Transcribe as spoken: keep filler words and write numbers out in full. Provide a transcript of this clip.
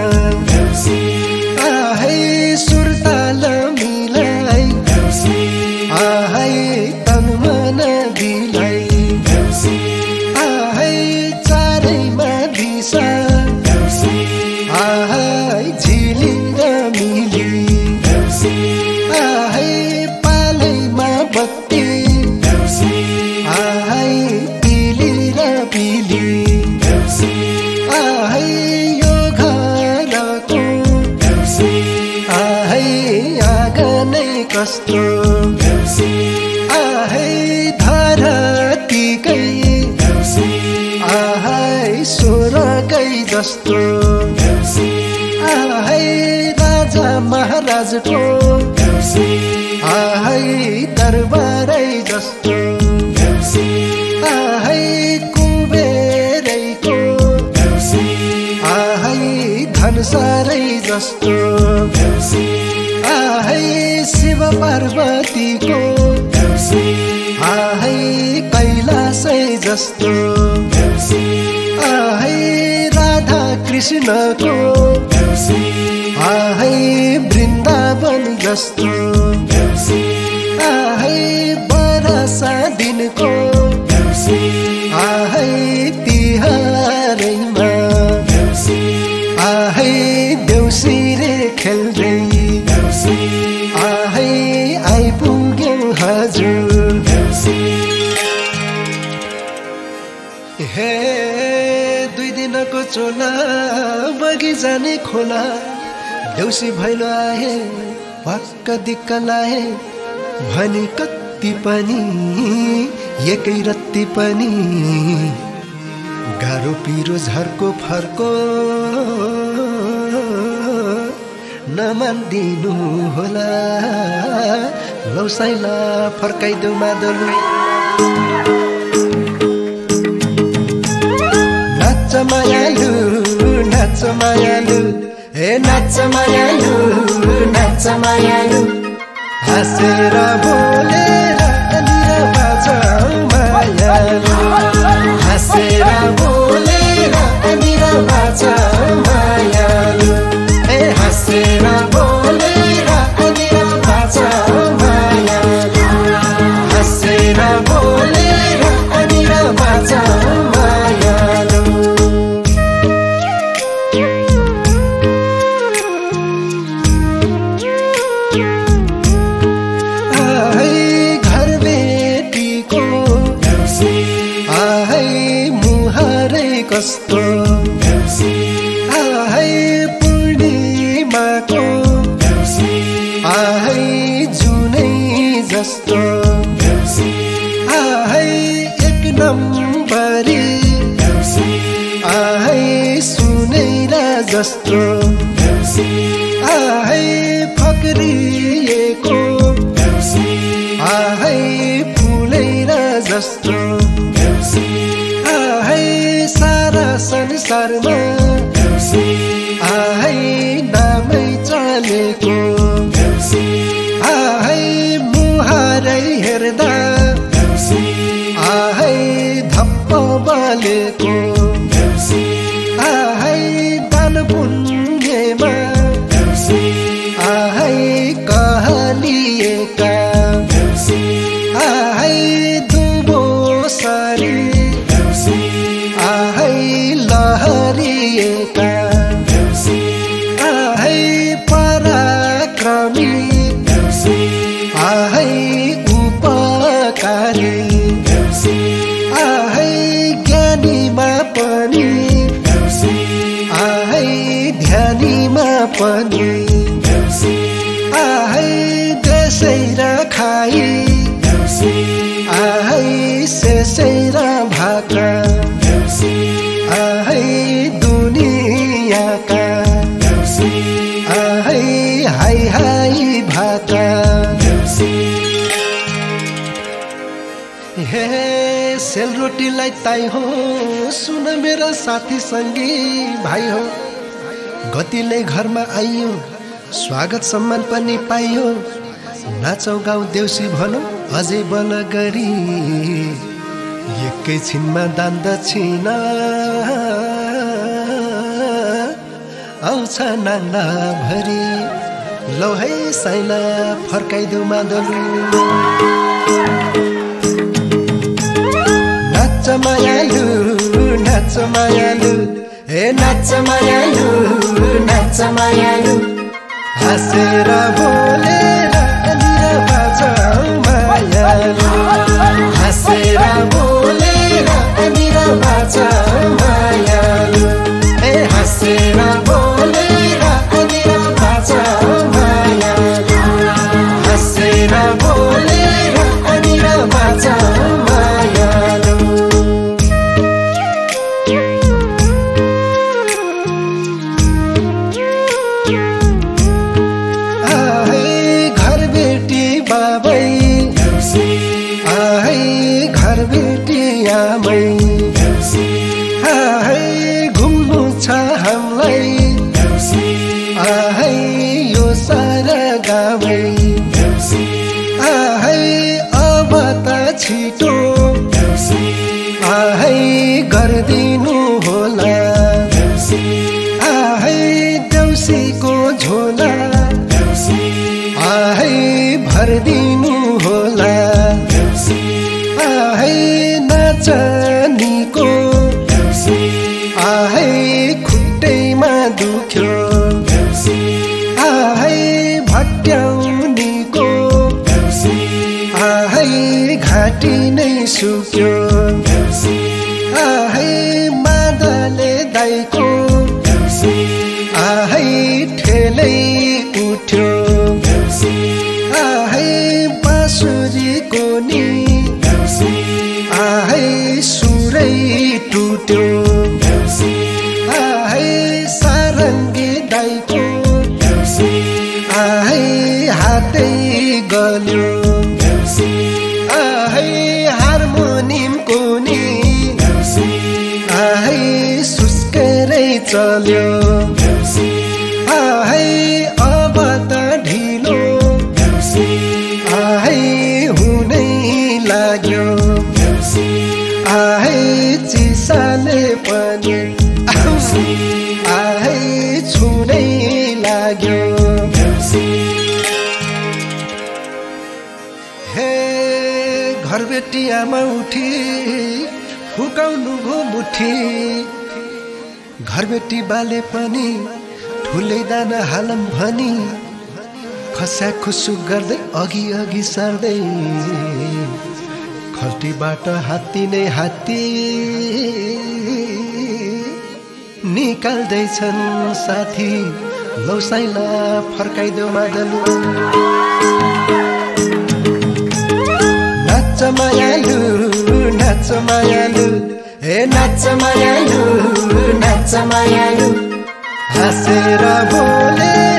आहै सुरताल मिलाई आहै तन मन दिलाई आहै चारैमा दिशा आहै झिली र मिली आहै पालैमा बत्ती आहै पिली र पिली आहै यो घरको आहै आँगनै कस्तो आहै धरतीकै आहै स्वर्गै जस्तो आहै राजा महाराजको आहै दरबारै जस्तो आहै कुबेरैको आहै धनसारै जस्तो आहै शिव पार्वतीको आहै कैलासै जस्तो आहै राधा कृष्णको आहै वृन्दावन जस्तो आहै बरसा दिनको आहै तिहारैमा आहै देउसिरे खेल्दै आहै आइपुग्यौ हजुर हे दुई दिनको चोला बगी जाने खोला देउसी भैलो आए पक्क दिक्क लाए भनी कति पनि एकै रत्ती पनि गाह्रो पिरो झर्को फर्को नमान्दिनु होला लौसाइला फर्काइदेऊ मादलु नाच मायालु नाच मायालु ए नाच मायालु नाच मायालु हाँसेर बोलेर अनिर बाजाऊ मायालु हाँसेर बोलेर अनिर बाजाऊ मायालु ए हाँसेर बोलेर अनिर बाजाऊ मायालु हाँसेर बोलेर अनिर बाजाऊ मायालु कस्तो आहै पूर्णिमाको आहै जुनै जस्तो आहै एक नम्बरी आहै सुनैरा जस्तो आहै फक्रिएको आहै फुलैरा जस्तो आहै सारा संसारमा आहै नामै चलेको आहै मुहारै हेर्दा आहै धप्प बलेको आहै दान पुण्यमा आहै कहलिएका आहै दुबो सारी आहै लहरिएका आहै पराक्रमी आहै उपकारी आहै ज्ञानीमा पनि आहै ध्यानीमा पनि आहै देशै र खाई आहै शेषै र भाका आहै दुनियाका आहै हाई हाई भाका हे सेलरोटीलाई ताई हो सुन मेरा साथी सङ्गी भाइ हो गतिले घरमा आइयो स्वागत सम्मान पनि पाइयो नाचौ गाउँ देउसी भनौँ अझै बल गरी एकैछिनमा दान दक्षिणा आउँछ नाङ्ला भरी लौ है साइला फर्काइदेऊ मादलु नाच मायालु नाच मायालु ए नाच मायालु नाच मायालु हाँसेर बोलेर निर बाजाऊ मायालु हाँसेर बोलेर निर बाजाऊ मायालु ए हाँसेर बोलेर निर बाजाऊ मायालु हाँसेर बोलेर निर बाजाऊ मायालु घुम्नु छ हामीलाई आहै यो सारा गावै आहै अब त छिटो आहै गरिदिनु होला आहै देउसीको झोला आहै भरिदिनु होला आहै नाचनीको आहै खुट्टैमा दुख्यो आहै भट्याउनीको आहै घाँटी नै सुक्यो आहै मादले दाइको आहै ठेलै उठ्यो आहै बाँसुरीको नि आहै सुरै टुट्यो आहै सारङ्गी दाइको आहै हातै गल्यो आहै हार्मोनियमको नि आहै सुस्केरै चल्यो आहै अब त ढिलो आहै हुनै लाग्यो आहै चिसाले पनि आहै छुनै लाग्यो हे घरबेटी आमा उठी फुकाउनु भो मुठी घरबेटी बाले पनि ठुलै दाना हालम भनी खस्या खुसु गर्दै अघि अघि सर्दै खल्टीबाट हात्ती नै हात्ती निकाल्दैछन् साथी लौ साइला फर्काइदेऊ मादलु नाच मायालु नाच मायालु ए नाच मायालु नाच मायालु हाँसेर बोले